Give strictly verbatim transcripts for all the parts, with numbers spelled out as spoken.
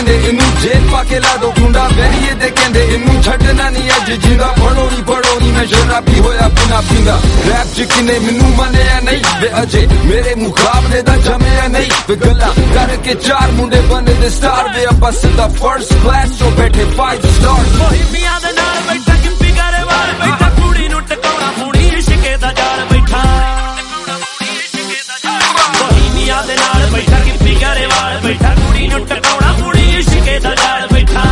कहंदे इनू जेल पाके ला दो कुंडा बैरिए ते कहंदे इनू छड्डना नहीं अज जिंदा फड़ो नहीं फड़ो नहीं मैं शराबी होया बिना पींदा रैप च किने मैनू मनिया नहीं वे अजे मेरे मुकाबले दा जमिया नहीं वे गल्ला करके चार मुंडे बने दे स्टार वे बस दा फर्स्ट क्लास चो बैठे फाइव स्टार मोहिमिया दे नाल बैठा किंपी गरेवाल बैठा कुड़ी नू टकाउणा पूरी इश्के दा जाल बैठा मोहिमिया दे नाल बैठा किंपी गरेवाल बैठा कुड़ी नू टकाउणा पूरी इश्के दा जाल बैठा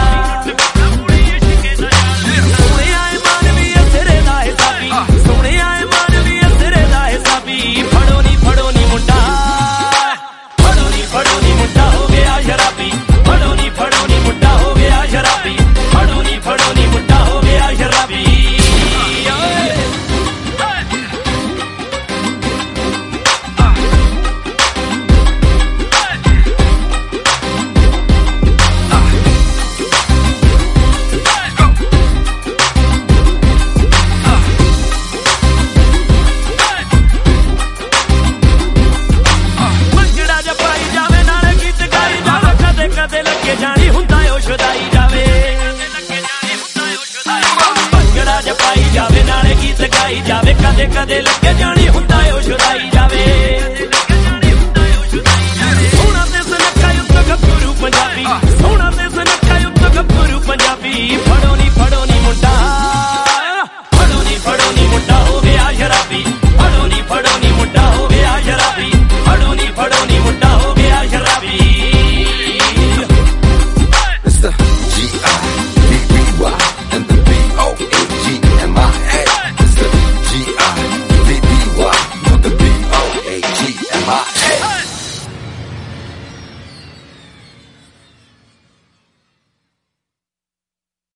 सोने आए मानवी तेरे दा हिसाबी सोने आए मानवी तेरे दा हिसाबी फड़ो नी फड़ो नी मुंडा फड़ो नी फड़ो नी मुंडा हो गया शराबी फड़ो नी फड़ो नी मुंडा हो गया शराबी फड़ो नी फड़ो नी मुंडा हो गया शराबी कदे लगे जानी हुंदा ओ शुदाई जावे भंगड़ा जपाई जावे नाले गीत गाई जावे कदे कदे लगे जानी